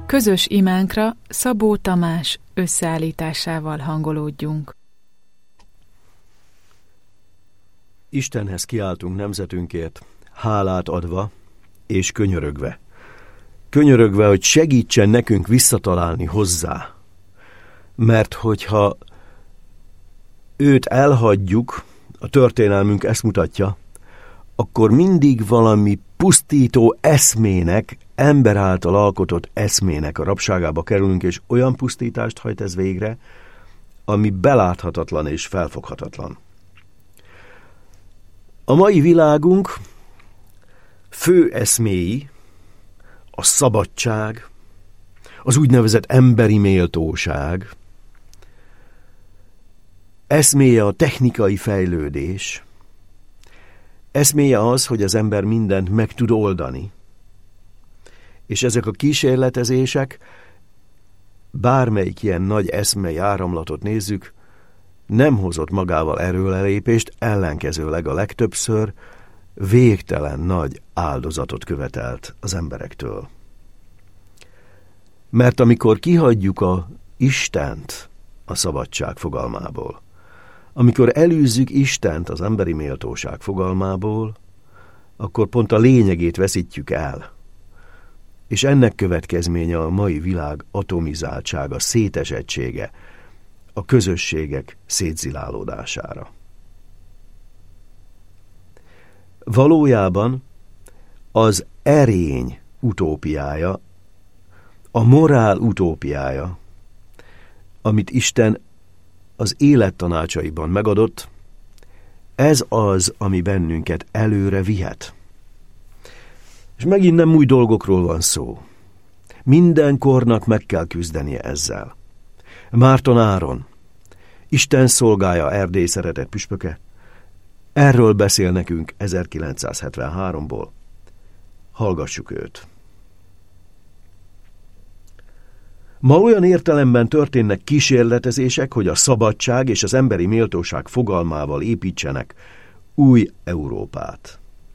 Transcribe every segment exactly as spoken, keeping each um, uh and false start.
Közös imánkra Szabó Tamás összeállításával hangolódjunk. Istenhez kiáltunk nemzetünkért, hálát adva és könyörögve. Könyörögve, hogy segítsen nekünk visszatalálni hozzá. Mert hogyha őt elhagyjuk, a történelmünk ezt mutatja, akkor mindig valami pusztító eszmének, ember által alkotott eszmének a rabságába kerülünk, és olyan pusztítást hajt ez végre, ami beláthatatlan és felfoghatatlan. A mai világunk fő eszméi a szabadság, az úgynevezett emberi méltóság, eszméje a technikai fejlődés, eszméje az, hogy az ember mindent meg tud oldani. És ezek a kísérletezések, bármelyik ilyen nagy eszmei áramlatot nézzük, nem hozott magával erőrelépést, ellenkezőleg a legtöbbször végtelen nagy áldozatot követelt az emberektől. Mert amikor kihagyjuk a Istent a szabadság fogalmából, amikor elűzzük Istent az emberi méltóság fogalmából, akkor pont a lényegét veszítjük el. És ennek következménye a mai világ atomizáltsága, szétesettsége, a közösségek szétzilálódására. Valójában az erény utópiája, a morál utópiája, amit Isten az élet tanácsaiban megadott, ez az, ami bennünket előre vihet. És megint nem új dolgokról van szó. Minden kornak meg kell küzdenie ezzel. Márton Áron, Isten szolgája, Erdély szeretett püspöke, erről beszél nekünk ezerkilencszázhetvenháromból. Hallgassuk őt. Ma olyan értelemben történnek kísérletezések, hogy a szabadság és az emberi méltóság fogalmával építsenek új Európát.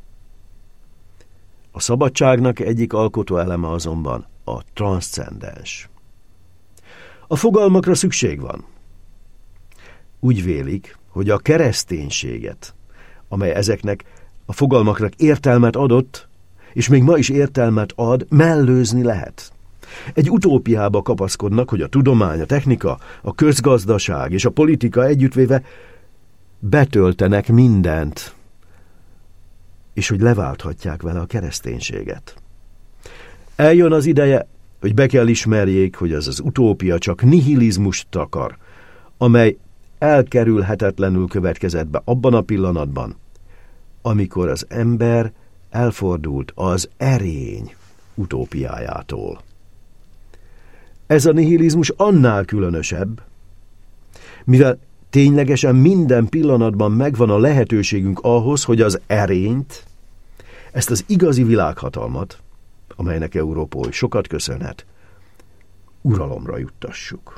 A szabadságnak egyik alkotó eleme azonban a transzcendens. A fogalmakra szükség van. Úgy vélik, hogy a kereszténységet, amely ezeknek a fogalmaknak értelmet adott, és még ma is értelmet ad, mellőzni lehet. Egy utópiába kapaszkodnak, hogy a tudomány, a technika, a közgazdaság és a politika együttvéve betöltenek mindent, és hogy leválthatják vele a kereszténységet. Eljön az ideje, hogy be kell ismerjék, hogy az az utópia csak nihilizmust takar, amely elkerülhetetlenül következett be abban a pillanatban, amikor az ember elfordult az erény utópiájától. Ez a nihilizmus annál különösebb, mivel ténylegesen minden pillanatban megvan a lehetőségünk ahhoz, hogy az erényt, ezt az igazi világhatalmat, amelynek Európa oly sokat köszönhet, uralomra juttassuk.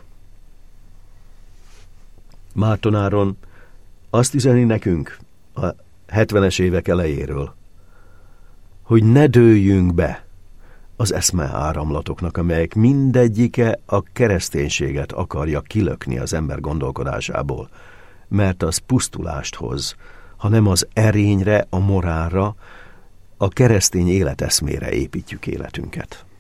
Márton Áron azt üzeni nekünk a hetvenes évek elejéről, hogy ne dőljünk be az eszme áramlatoknak, amelyek mindegyike a kereszténységet akarja kilökni az ember gondolkodásából, mert az pusztulást hoz, hanem az erényre, a morálra, a keresztény életeszmére építjük életünket.